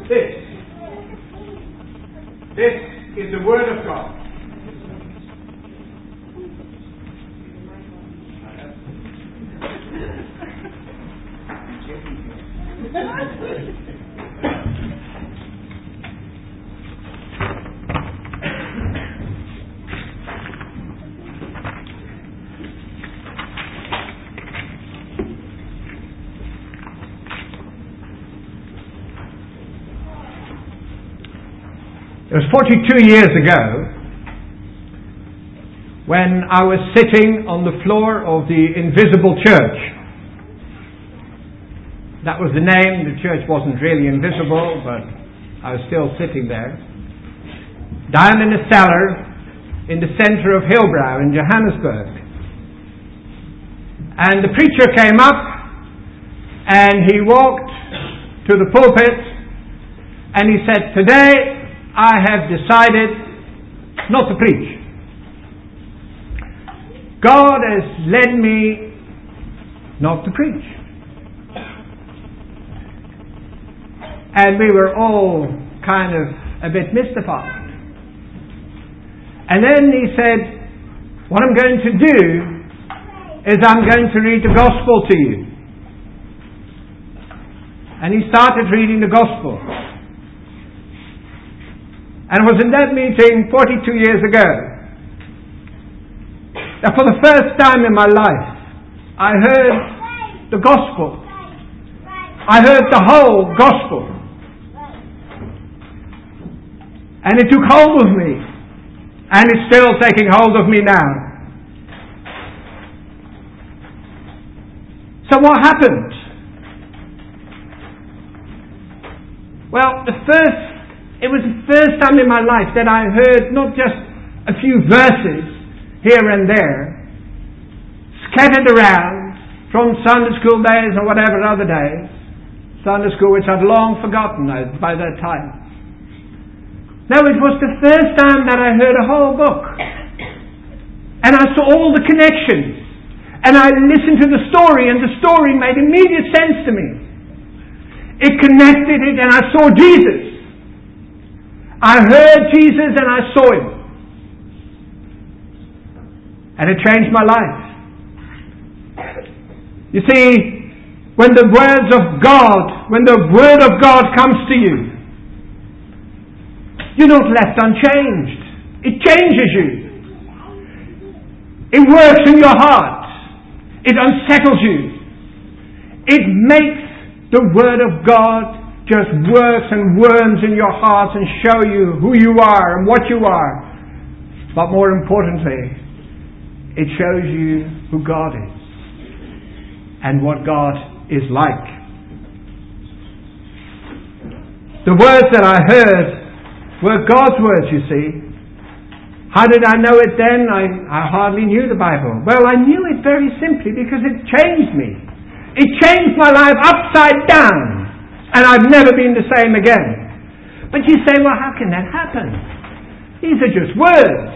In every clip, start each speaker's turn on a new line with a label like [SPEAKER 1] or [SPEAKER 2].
[SPEAKER 1] This is the Word of God. It was 42 years ago when I was sitting on the floor of the Invisible Church. That was the name. The church wasn't really invisible, but I was still sitting there. Down in a cellar in the centre of Hillbrow in Johannesburg. And the preacher came up and he walked to the pulpit and he said, "Today I have decided not to preach. God has led me not to preach." And we were all kind of a bit mystified. And then he said, "What I'm going to do is I'm going to read the Gospel to you." And he started reading the Gospel. And it was in that meeting 42 years ago that for the first time in my life I heard the Gospel. I heard the whole Gospel. And it took hold of me. And it's still taking hold of me now. So what happened? Well, it was the first time in my life that I heard not just a few verses here and there, scattered around from Sunday school days or whatever other days, Sunday school which I'd long forgotten by that time. No, it was the first time that I heard a whole book. And I saw all the connections. And I listened to the story, and the story made immediate sense to me. It connected it, and I saw Jesus. I heard Jesus and I saw Him. And it changed my life. You see, when the words of God, when the Word of God comes to you, you're not left unchanged. It changes you. It works in your heart. It unsettles you. It makes the Word of God just works and worms in your heart and show you who you are and what you are. But more importantly, it shows you who God is and what God is like. The words that I heard were God's words, you see. How did I know it then? I hardly knew the Bible. Well, I knew it very simply because it changed me. It changed my life upside down. And I've never been the same again. But you say, well, how can that happen? These are just words.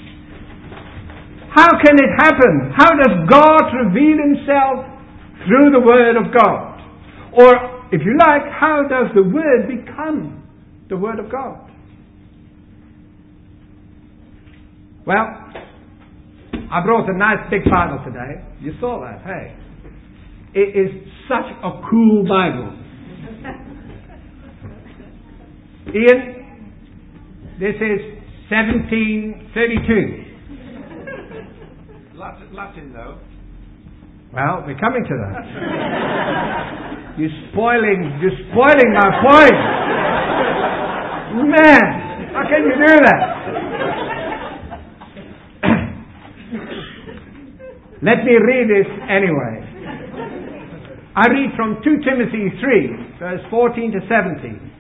[SPEAKER 1] How can it happen? How does God reveal Himself through the Word of God? Or, if you like, how does the Word become the Word of God? Well, I brought a nice big Bible today. You saw that, hey? It is such a cool Bible. Ian, this is 1732.
[SPEAKER 2] Latin though.
[SPEAKER 1] Well, we're coming to that. You're spoiling my point. Man, how can you do that? Let me read this anyway. I read from 2 Timothy 3, verse 14 to 17.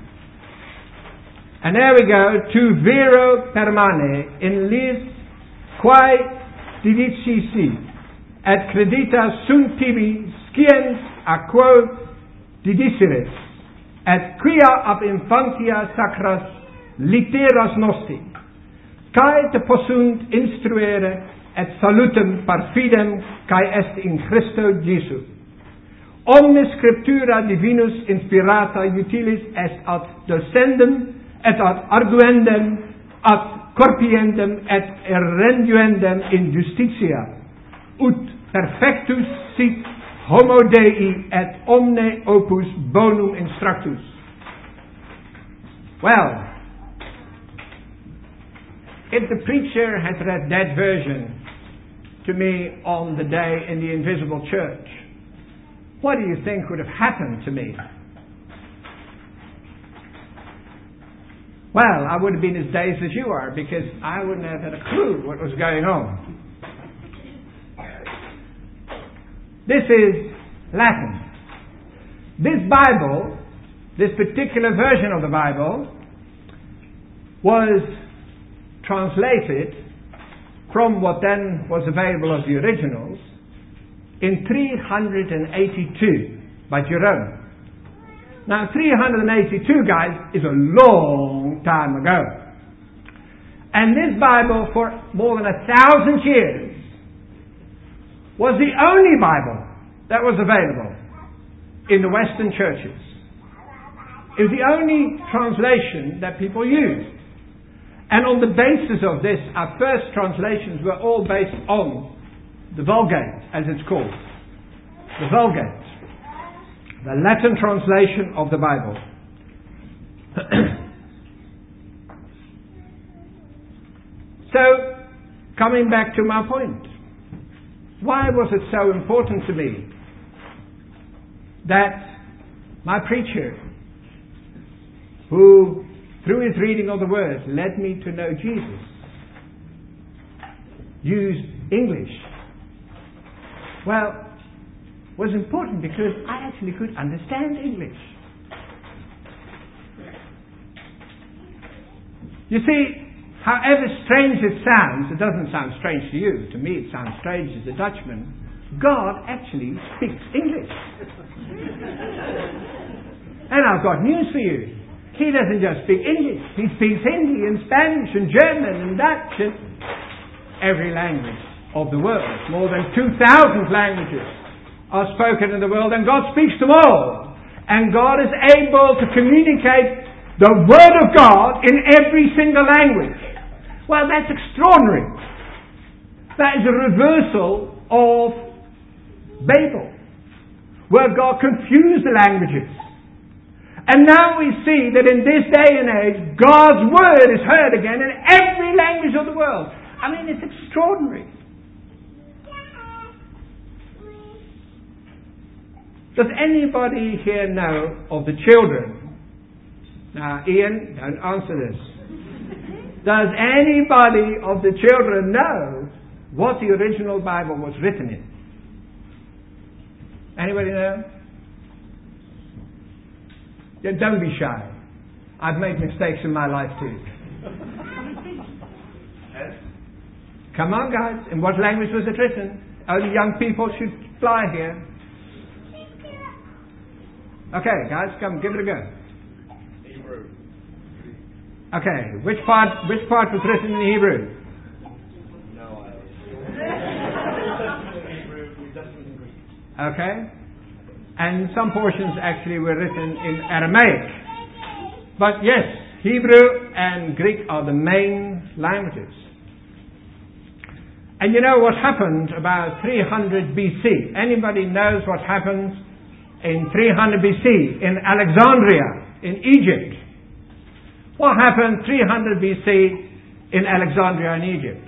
[SPEAKER 1] And there we go. Tu vero permane in lis quae didicisi et credita sunt tibi sciens a quo didiciris et quia ab infantia sacras litteras nosti cae te possunt instruere et salutem par fidem cae est in Christo Jesu omnis scriptura divinus inspirata utilis est ad docendum et ad arguendum ad corpiendum et renduendum in justitia ut perfectus sit homo Dei et omne opus bonum instructus. Well, if the preacher had read that version to me on the day in the invisible church, what do you think would have happened to me? Well, I would have been as dazed as you are, because I wouldn't have had a clue what was going on. This is Latin. This Bible, this particular version of the Bible, was translated from what then was available of the originals in 382 by Jerome. Now, 382, guys, is a long time ago. And this Bible, for more than 1,000 years, was the only Bible that was available in the Western churches. It was the only translation that people used. And on the basis of this, our first translations were all based on the Vulgate, as it's called. The Vulgate. The Latin translation of the Bible. So, coming back to my point. Why was it so important to me that my preacher, who through his reading of the Word led me to know Jesus, used English? Well, it was important because I actually could understand English. You see, however strange it sounds, it doesn't sound strange to you. To me it sounds strange as a Dutchman. God actually speaks English. And I've got news for you. He doesn't just speak English. He speaks Hindi and Spanish and German and Dutch and every language of the world. More than 2,000 languages are spoken in the world, and God speaks them all. And God is able to communicate the Word of God in every single language. Well, that's extraordinary. That is a reversal of Babel, where God confused the languages. And now we see that in this day and age, God's Word is heard again in every language of the world. I mean, it's extraordinary. Does anybody here know of the children? Now, Ian, don't answer this. Does anybody of the children know what the original Bible was written in? Anybody know? Yeah, don't be shy. I've made mistakes in my life too. Come on, guys. In what language was it written? Only young people should fly here. Okay, guys, come, give it a go.
[SPEAKER 2] Hebrew.
[SPEAKER 1] Okay, which part was written in Hebrew?
[SPEAKER 2] No idea. Greek.
[SPEAKER 1] Okay. And some portions actually were written in Aramaic. But yes, Hebrew and Greek are the main languages. And you know what happened about 300 BC? Anybody knows what happened in 300 BC in Alexandria, in Egypt? What happened 300 BC in Alexandria in Egypt?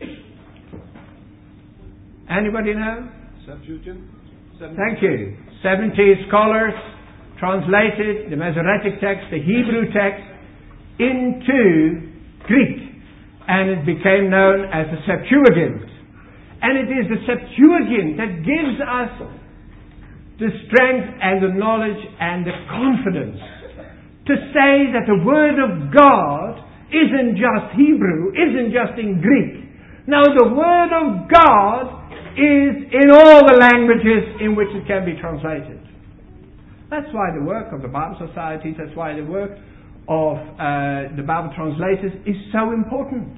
[SPEAKER 1] Anybody know?
[SPEAKER 2] Septuagint.
[SPEAKER 1] Thank you. 70 scholars translated the Masoretic text, the Hebrew text, into Greek. And it became known as the Septuagint. And it is the Septuagint that gives us the strength and the knowledge and the confidence to say that the Word of God isn't just Hebrew, isn't just in Greek. No, the Word of God is in all the languages in which it can be translated. That's why the work of the Bible Societies, that's why the work of the Bible translators is so important.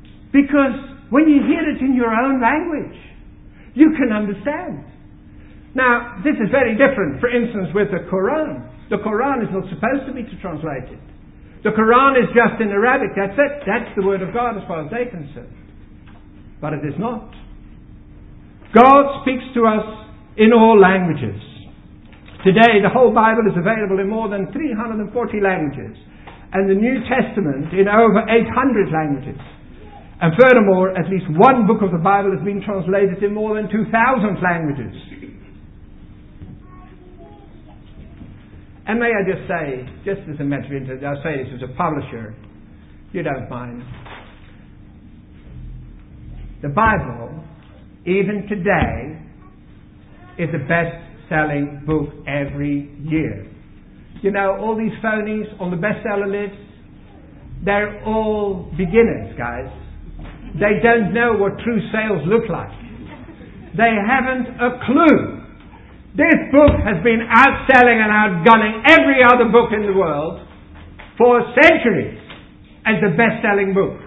[SPEAKER 1] Because when you hear it in your own language, you can understand. Now, this is very different, for instance, with the Quran. The Quran is not supposed to be translated. The Quran is just in Arabic, that's it. That's the Word of God as far as they're concerned. But it is not. God speaks to us in all languages. Today, the whole Bible is available in more than 340 languages, and the New Testament in over 800 languages. And furthermore, at least one book of the Bible has been translated in more than 2,000 languages. And may I just say, just as a matter of interest, I'll say this as a publisher, you don't mind. The Bible, even today, is the best-selling book every year. You know, all these phonies on the bestseller list, they're all beginners, guys. They don't know what true sales look like. They haven't a clue. This book has been outselling and outgunning every other book in the world for centuries as the best-selling book.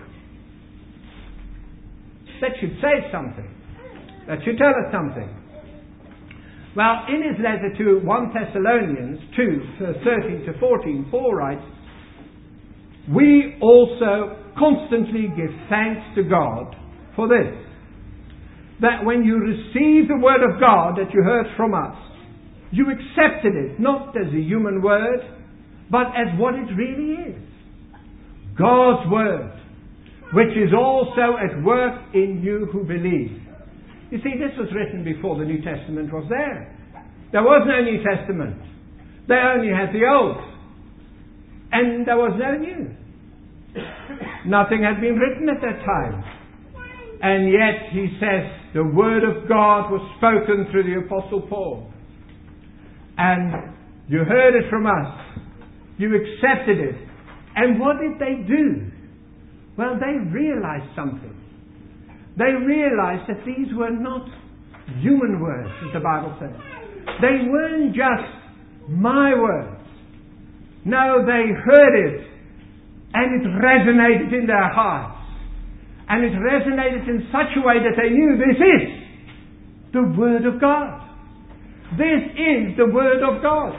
[SPEAKER 1] That should say something. That should tell us something. Well, in his letter to 1 Thessalonians 2, verse 13 to 14, Paul writes, "We also constantly give thanks to God for this, that when you received the word of God that you heard from us, you accepted it not as a human word, but as what it really is. God's word, which is also at work in you who believe." You see, this was written before the New Testament was there. There was no New Testament. They only had the Old. And there was no New. Nothing had been written at that time. And yet, he says, the Word of God was spoken through the Apostle Paul. And you heard it from us. You accepted it. And what did they do? Well, they realized something. They realized that these were not human words, as the Bible says. They weren't just my words. No, they heard it. And it resonated in their hearts. And it resonated in such a way that they knew this is the Word of God. This is the Word of God.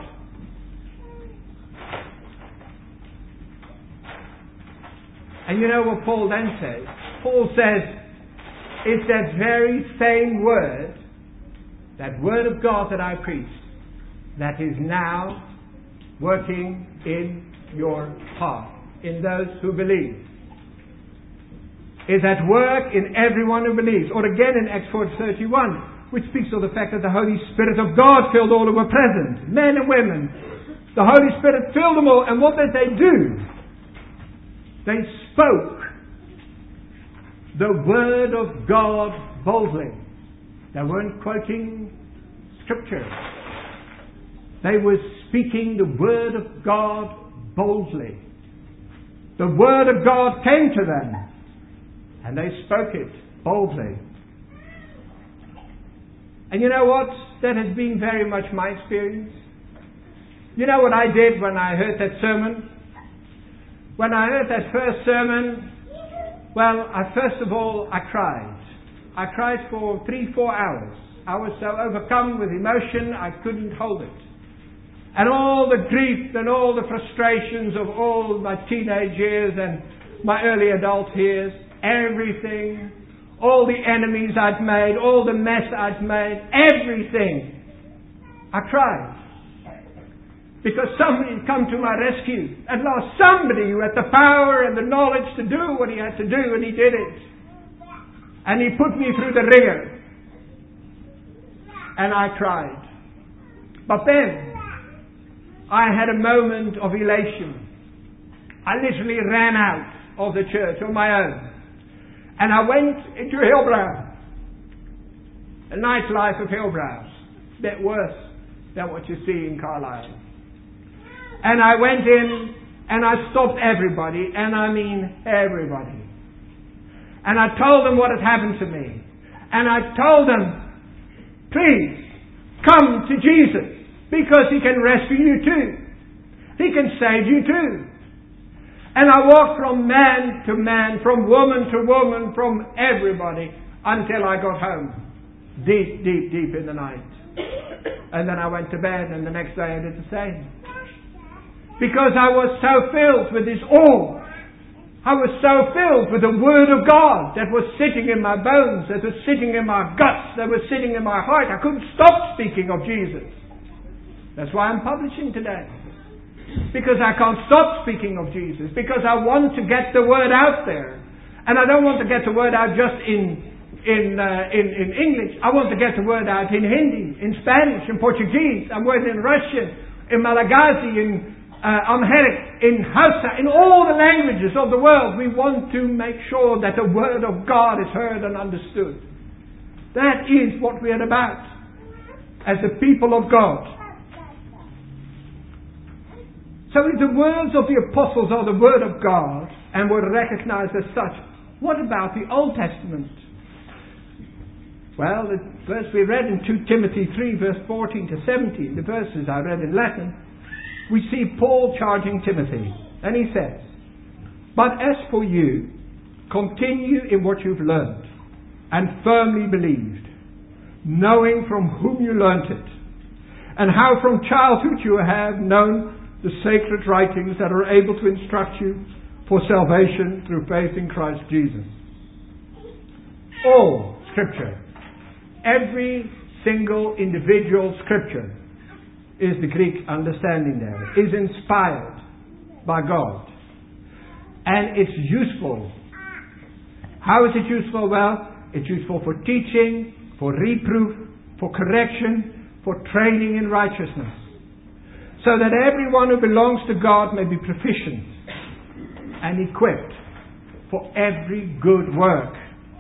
[SPEAKER 1] And you know what Paul then says? Paul says, it's that very same Word, that Word of God that I preached, that is now working in your heart, in those who believe. Is at work in everyone who believes. Or again in Acts 4:31, which speaks of the fact that the Holy Spirit of God filled all who were present, men and women. The Holy Spirit filled them all, and what did they do? They spoke the Word of God boldly. They weren't quoting Scripture. They were speaking the Word of God boldly. The Word of God came to them, and they spoke it boldly. And you know what? That has been very much my experience. You know what I did when I heard that sermon? When I heard that first sermon, well, first of all, I cried. I cried for 3-4 hours. I was so overcome with emotion, I couldn't hold it. And all the grief and all the frustrations of all my teenage years and my early adult years, everything, all the enemies I'd made, all the mess I'd made, everything, I cried. Because somebody had come to my rescue. At last, somebody who had the power and the knowledge to do what he had to do, and he did it. And he put me through the ringer. And I cried. But then, I had a moment of elation. I literally ran out of the church on my own. And I went into Hillbrow. The nightlife of Hillbrow. A bit worse than what you see in Carlisle. And I went in and I stopped everybody, and I mean everybody. And I told them what had happened to me. And I told them, please, come to Jesus, because He can rescue you too. He can save you too. And I walked from man to man, from woman to woman, from everybody, until I got home. Deep, deep, deep in the night. And then I went to bed, and the next day I did the same. Because I was so filled with this awe. I was so filled with the Word of God that was sitting in my bones, that was sitting in my guts, that was sitting in my heart. I couldn't stop speaking of Jesus. That's why I'm publishing today. Because I can't stop speaking of Jesus. Because I want to get the Word out there. And I don't want to get the Word out just in English. I want to get the Word out in Hindi, in Spanish, in Portuguese. I'm working in Russian, in Malagasy, in Amharic, in Hausa, in all the languages of the world. We want to make sure that the Word of God is heard and understood. That is what we are about as the people of God. So if the words of the apostles are the Word of God and were recognized as such, what about the Old Testament? Well, the verse we read in 2 Timothy 3 verse 14 to 17, the verses I read in Latin, we see Paul charging Timothy. And he says, "But as for you, continue in what you've learned and firmly believed, knowing from whom you learnt it, and how from childhood you have known the sacred writings that are able to instruct you for salvation through faith in Christ Jesus." All Scripture, every single individual Scripture, is the Greek understanding there, is inspired by God. And it's useful. How is it useful? Well, it's useful for teaching, for reproof, for correction, for training in righteousness. So that everyone who belongs to God may be proficient and equipped for every good work.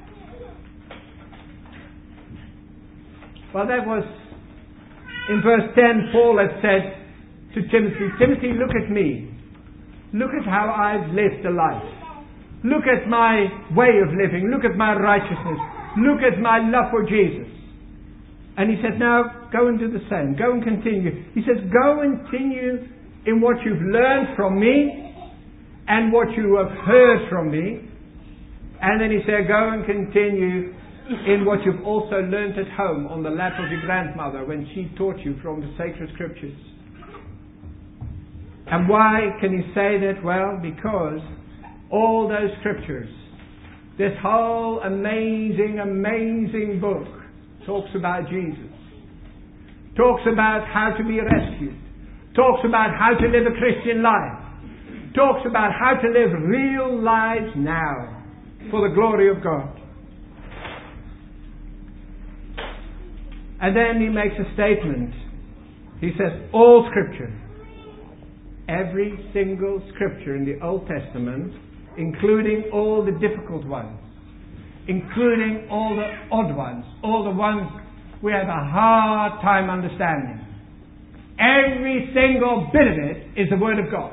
[SPEAKER 1] Well, that was in verse 10, Paul had said to Timothy, "Timothy, look at me. Look at how I've lived a life. Look at my way of living. Look at my righteousness. Look at my love for Jesus." And he said, "Now, go and do the same. Go and continue." He says, "Go and continue in what you've learned from me and what you have heard from me." And then he said, "Go and continue in what you've also learnt at home on the lap of your grandmother when she taught you from the sacred Scriptures." And why can he say that? Well, because all those Scriptures, this whole amazing book, talks about Jesus. Talks about how to be rescued. Talks about how to live a Christian life. Talks about how to live real lives now for the glory of God. And then he makes a statement. He says, all Scripture, every single Scripture in the Old Testament, including all the difficult ones, including all the odd ones, all the ones we have a hard time understanding. Every single bit of it is the Word of God.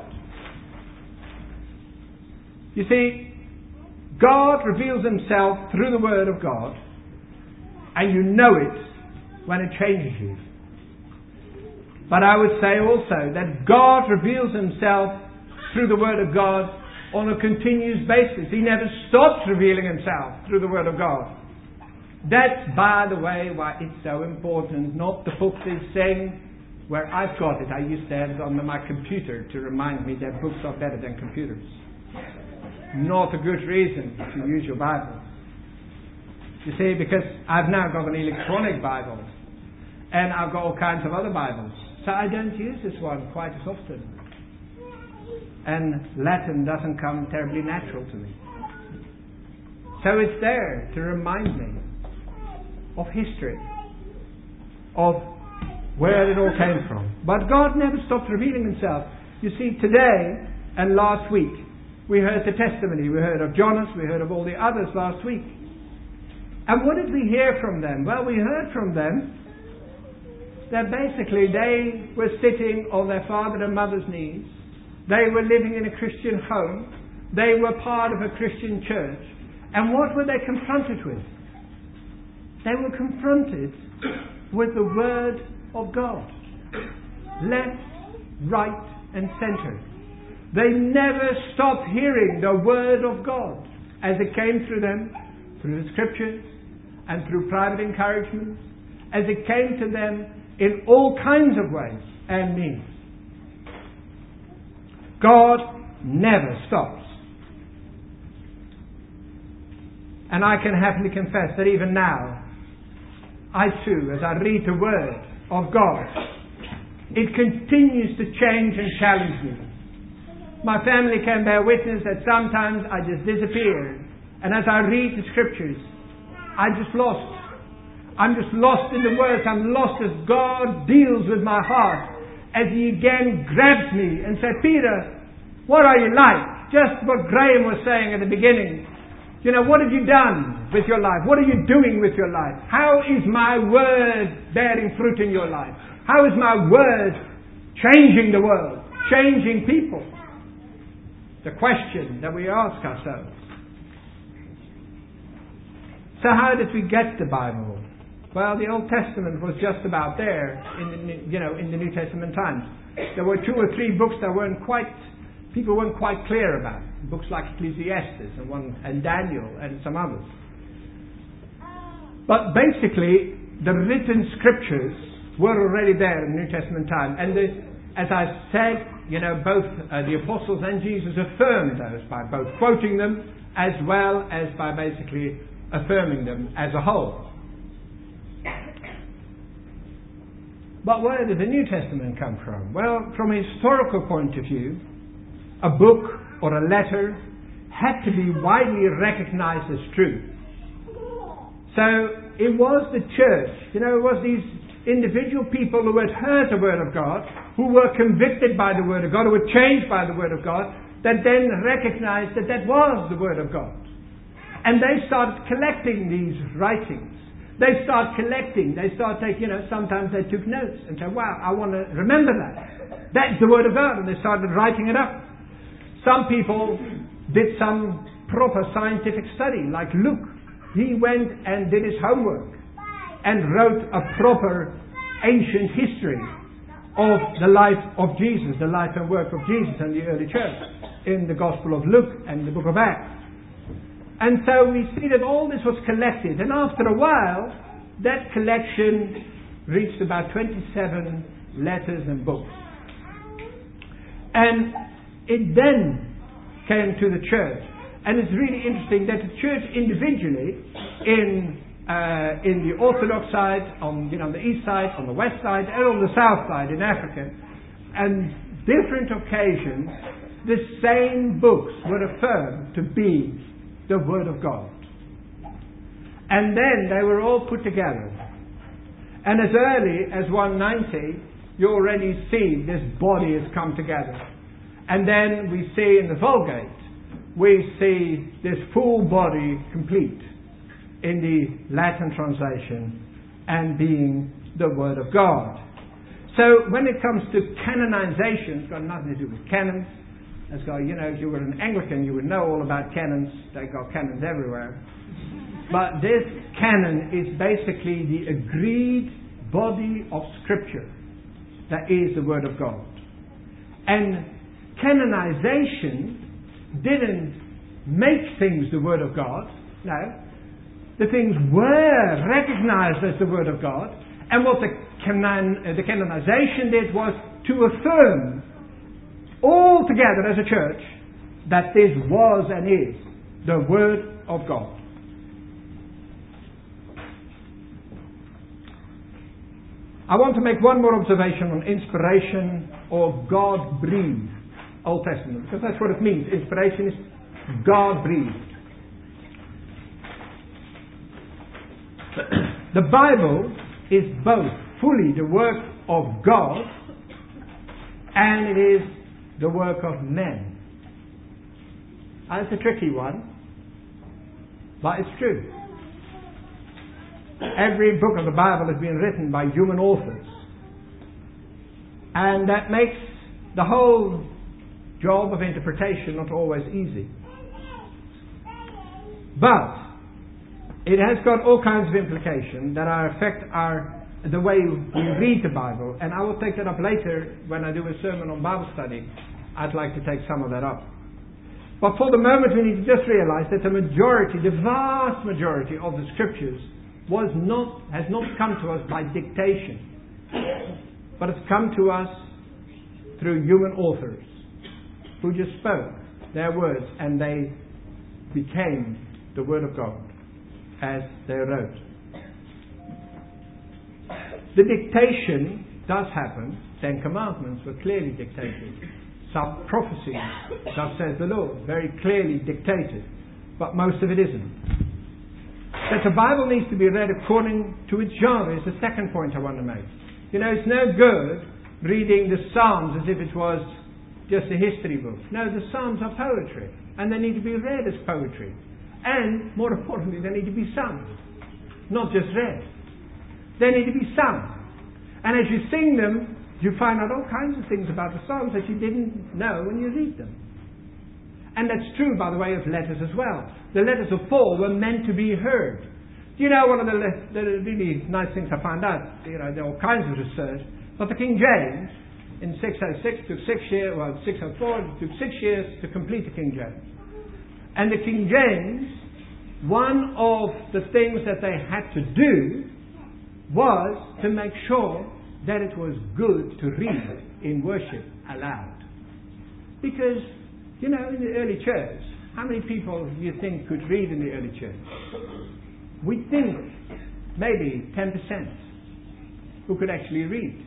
[SPEAKER 1] You see, God reveals Himself through the Word of God, and you know it when it changes you. But I would say also that God reveals Himself through the Word of God on a continuous basis. He never stops revealing Himself through the Word of God. That's, by the way, why it's so important. Not the book is saying where I've got it. I used to have it on my computer to remind me that books are better than computers. Not a good reason to use your Bible. You see, because I've now got an electronic Bible. And I've got all kinds of other Bibles. So I don't use this one quite as often. And Latin doesn't come terribly natural to me. So it's there to remind me of history, of where it all came from. But God never stopped revealing Himself. You see, today and last week, we heard the testimony. We heard of Jonas, we heard of all the others last week. And what did we hear from them? Well, we heard from them that basically they were sitting on their father and mother's knees. They were living in a Christian home. They were part of a Christian church. And what were they confronted with? They were confronted with the Word of God. Left, right and centre. They never stopped hearing the Word of God as it came through them, through the Scriptures and through private encouragement as it came to them in all kinds of ways and means. God never stops. And I can happily confess that even now, I too, as I read the Word of God, it continues to change and challenge me. My family can bear witness that sometimes I just disappear. And as I read the Scriptures, I'm just lost. I'm just lost in the words. I'm lost as God deals with my heart. As He again grabs me and says, Peter, what are you like? Just what Graham was saying at the beginning. You know, what have you done with your life? What are you doing with your life? How is my Word bearing fruit in your life? How is my Word changing the world? Changing people? The question that we ask ourselves. So how did we get the Bible? Well, the Old Testament was just about there in the New Testament times. There were 2 or 3 books that people weren't quite clear about. Books like Ecclesiastes and Daniel and some others. But basically, the written Scriptures were already there in the New Testament time. And as I said, both the apostles and Jesus affirmed those by both quoting them as well as by basically affirming them as a whole. But where did the New Testament come from? Well, from a historical point of view, a book or a letter had to be widely recognized as true. So it was the church, it was these individual people who had heard the Word of God, who were convicted by the Word of God, who were changed by the Word of God, that then recognized that that was the Word of God. And they started collecting these writings. They start collecting, sometimes they took notes and said, wow, I want to remember that. That's the Word of God. And they started writing it up. Some people did some proper scientific study, like Luke. He went and did his homework and wrote a proper ancient history of the life of Jesus, the life and work of Jesus and the early church in the Gospel of Luke and the book of Acts. And so we see that all this was collected. And after a while, that collection reached about 27 letters and books. And it then came to the church. And it's really interesting that the church individually, in the Orthodox side, on the east side, on the west side, and on the south side in Africa, and different occasions, the same books were affirmed to be the Word of God. And then they were all put together. And as early as 190, you already see this body has come together. And then we see in the Vulgate, we see this full body complete in the Latin translation and being the Word of God. So when it comes to canonization, it's got nothing to do with canons. It's got, if you were an Anglican, you would know all about canons. They've got canons everywhere. But this canon is basically the agreed body of Scripture that is the Word of God. And canonization didn't make things the Word of God. No. The things were recognized as the Word of God. And what the canonization did was to affirm all together as a church that this was and is the Word of God. I want to make one more observation on inspiration or God-breathed Old Testament, because that's what it means. Inspiration is God-breathed. The Bible is both fully the work of God and it is the work of men. That's a tricky one, but it's true. Every book of the Bible has been written by human authors. And that makes the whole job of interpretation not always easy. But it has got all kinds of implications that affect the way we read the Bible. And I will take that up later when I do a sermon on Bible study. I'd like to take some of that up. But for the moment we need to just realize that the vast majority of the Scriptures has not come to us by dictation, but it's come to us through human authors who just spoke their words and they became the Word of God as they wrote. The dictation does happen. 10 Commandments were clearly dictated. Some prophecies, thus says the Lord, very clearly dictated. But most of it isn't. That the Bible needs to be read according to its genre is the second point I want to make. You know, it's no good reading the Psalms as if it was just a history book. No, the Psalms are poetry. And they need to be read as poetry. And, more importantly, they need to be sung. Not just read. They need to be sung. And as you sing them, you find out all kinds of things about the Psalms that you didn't know when you read them. And that's true, by the way, of letters as well. The letters of Paul were meant to be heard. Do you know one of the really nice things I found out? You know, there are all kinds of research. But the King James, in 606, took 6 years, well, 604, it took 6 years to complete the King James. And the King James, one of the things that they had to do was to make sure that it was good to read in worship aloud. Because, you know, in the early church, how many people do you think could read in the early church? We think maybe 10% who could actually read.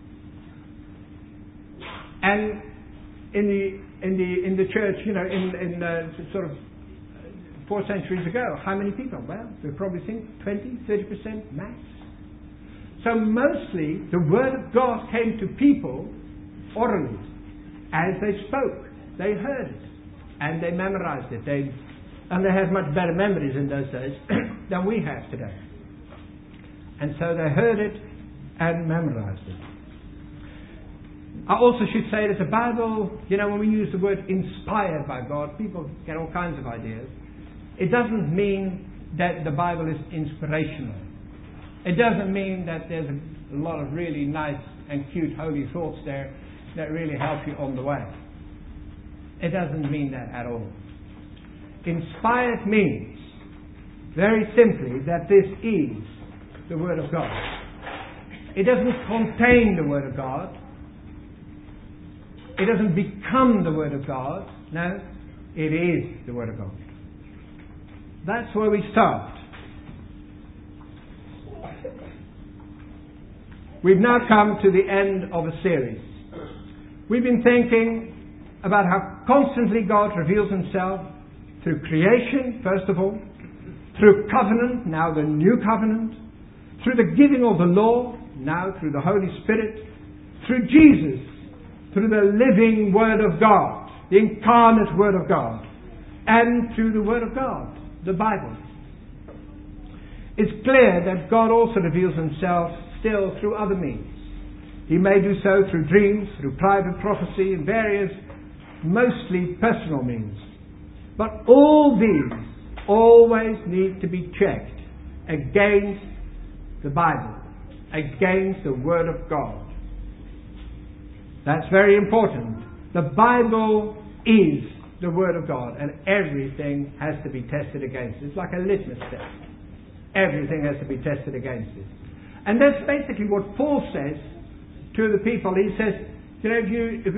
[SPEAKER 1] And in the church, you know, in sort of 4 centuries ago, how many people? Well, we probably think 20, 30% max. So mostly the Word of God came to people orally, as they spoke. They heard it, and they memorized it. And they had much better memories in those days than we have today. And so they heard it and memorized it. I also should say that the Bible, you know, when we use the word inspired by God, people get all kinds of ideas. It doesn't mean that the Bible is inspirational. It doesn't mean that there's a lot of really nice and cute holy thoughts there that really help you on the way. It doesn't mean that at all. Inspired means, very simply, that this is the Word of God. It doesn't contain the Word of God. It doesn't become the Word of God. No, it is the Word of God. That's where we start. We've now come to the end of a series. We've been thinking about how constantly God reveals Himself through creation, first of all, through covenant, now the new covenant, through the giving of the law, now through the Holy Spirit, through Jesus, through the living Word of God, the incarnate Word of God, and through the Word of God, the Bible. It's clear that God also reveals Himself still through other means. He may do so through dreams, through private prophecy, and various, mostly personal means. But all these always need to be checked against the Bible, against the Word of God. That's very important. The Bible is the Word of God, and everything has to be tested against it. It's like a litmus test. Everything has to be tested against it. And that's basically what Paul says to the people. He says, you know, if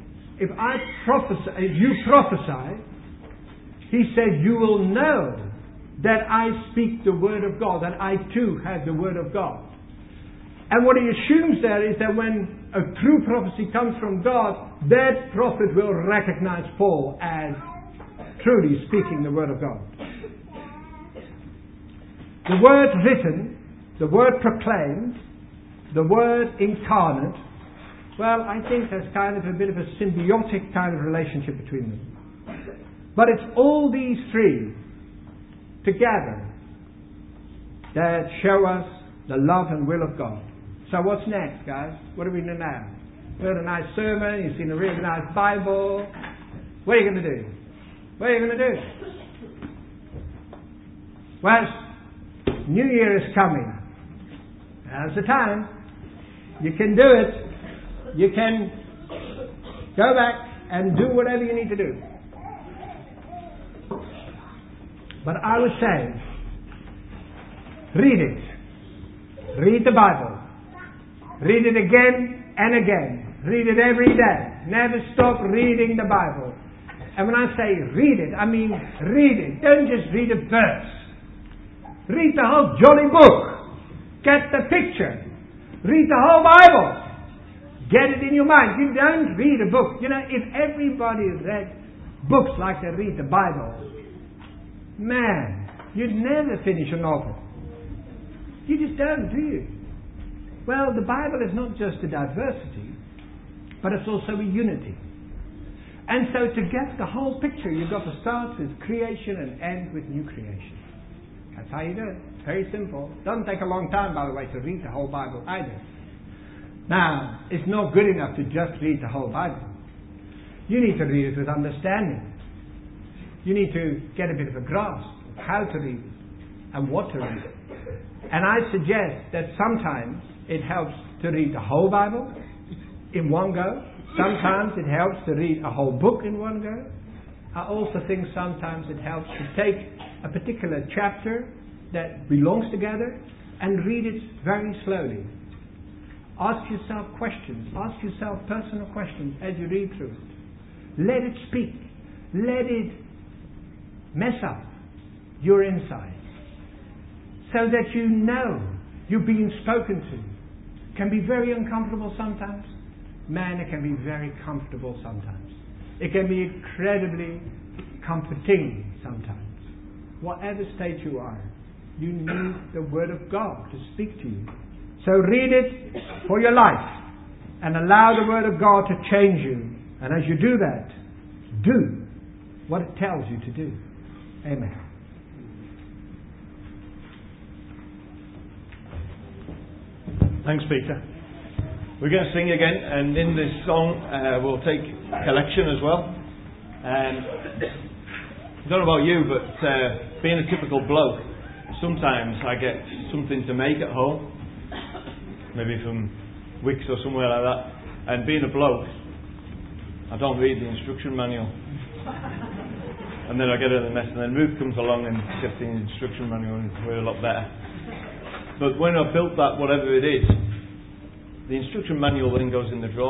[SPEAKER 1] you prophesy, he said, you will know that I speak the Word of God, that I too have the Word of God. And what he assumes there is that when a true prophecy comes from God, that prophet will recognize Paul as truly speaking the Word of God. The Word written, the Word proclaimed, the Word incarnate, well, I think there's kind of a bit of a symbiotic kind of relationship between them. But it's all these three together that show us the love and will of God. So what's next, guys? What do we do now? We heard a nice sermon, you've seen a really nice Bible. What are you going to do? What are you going to do? Well, New Year is coming. Now's the time. You can do it. You can go back and do whatever you need to do. But I would say Read it. Read the Bible. Read it again and again. Read it every day. Never stop reading the Bible. And when I say read it, I mean read it. Don't just read a verse. Read the whole jolly book. Get the picture. Read the whole Bible. Get it in your mind. You don't read a book. You know, if everybody read books like they read the Bible, man, you'd never finish a novel. You just don't, do you? Well, the Bible is not just a diversity, but it's also a unity. And so to get the whole picture, you've got to start with creation and end with new creation. That's how you do it. Very simple. Doesn't take a long time, by the way, to read the whole Bible either. Now, it's not good enough to just read the whole Bible. You need to read it with understanding. You need to get a bit of a grasp of how to read it and what to read. And I suggest that sometimes it helps to read the whole Bible in one go. Sometimes it helps to read a whole book in one go. I also think sometimes it helps to take a particular chapter that belongs together and read it very slowly. Ask yourself questions. Ask yourself personal questions as you read through it. Let it speak. Let it mess up your insides so that you know you're being spoken to. It can be very uncomfortable sometimes. Man, it can be very comfortable sometimes. It can be incredibly comforting sometimes. Whatever state you are, you need the Word of God to speak to you. So read it for your life and allow the Word of God to change you. And as you do that, do what it tells you to do. Amen.
[SPEAKER 3] Thanks, Peter. We're going to sing again, and in this song we'll take collection as well. I don't know about you, but being a typical bloke, sometimes I get something to make at home, maybe from Wix or somewhere like that, and being a bloke, I don't read the instruction manual. And then I get in a mess, and then Ruth comes along and gets the instruction manual, and we're a lot better. But when I built that, whatever it is, the instruction manual then goes in the drawer.